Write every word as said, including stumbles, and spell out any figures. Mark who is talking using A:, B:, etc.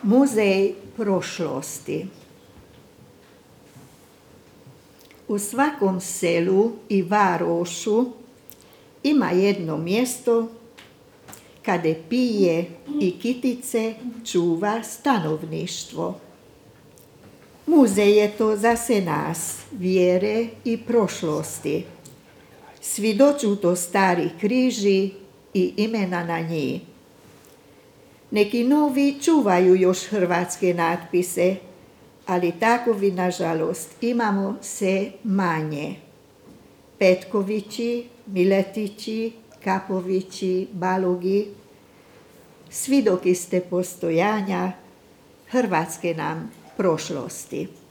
A: Muzej prošlosti. U svakom selu i varošu ima jedno mjesto kada pije i kitice čuva stanovništvo. Muzej je to zase nas, vjere i prošlosti. Svjedoču to stari križi i imena na njih. Neki novi čuvaju još hrvatske natpise, ali takovi, nažalost, imamo sve manje. Petkovići, Miletići, Kapovići, Balogi, svjedoki ste postojanja hrvatske nam prošlosti.